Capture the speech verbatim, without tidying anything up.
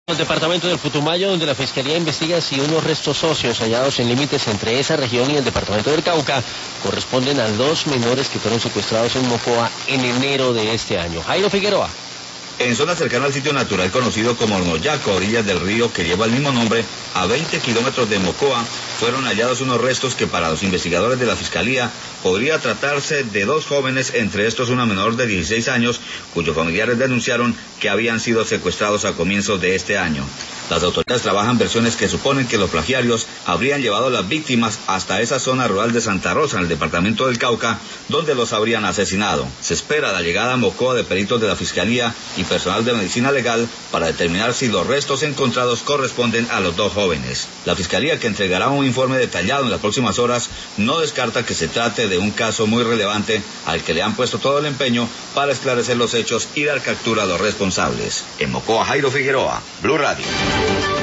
El departamento del Putumayo, donde la Fiscalía investiga si unos restos óseos hallados en límites entre esa región y el departamento del Cauca corresponden a dos menores que fueron secuestrados en Mocoa en enero de este año. Jairo Figueroa. En zona cercana al sitio natural conocido como Hornoyaco, a orillas del río que lleva el mismo nombre, a veinte kilómetros de Mocoa, fueron hallados unos restos que para los investigadores de la Fiscalía podría tratarse de dos jóvenes, entre estos una menor de dieciséis años, cuyos familiares denunciaron que habían sido secuestrados a comienzos de este año. Las autoridades trabajan versiones que suponen que los plagiarios habrían llevado a las víctimas hasta esa zona rural de Santa Rosa, en el departamento del Cauca, donde los habrían asesinado. Se espera la llegada a Mocoa de peritos de la Fiscalía y personal de medicina legal para determinar si los restos encontrados corresponden a los dos jóvenes. La Fiscalía, que entregará un informe detallado en las próximas horas, no descarta que se trate de un caso muy relevante al que le han puesto todo el empeño para esclarecer los hechos y dar captura a los responsables. En Mocoa, Jairo Figueroa, Blue Radio.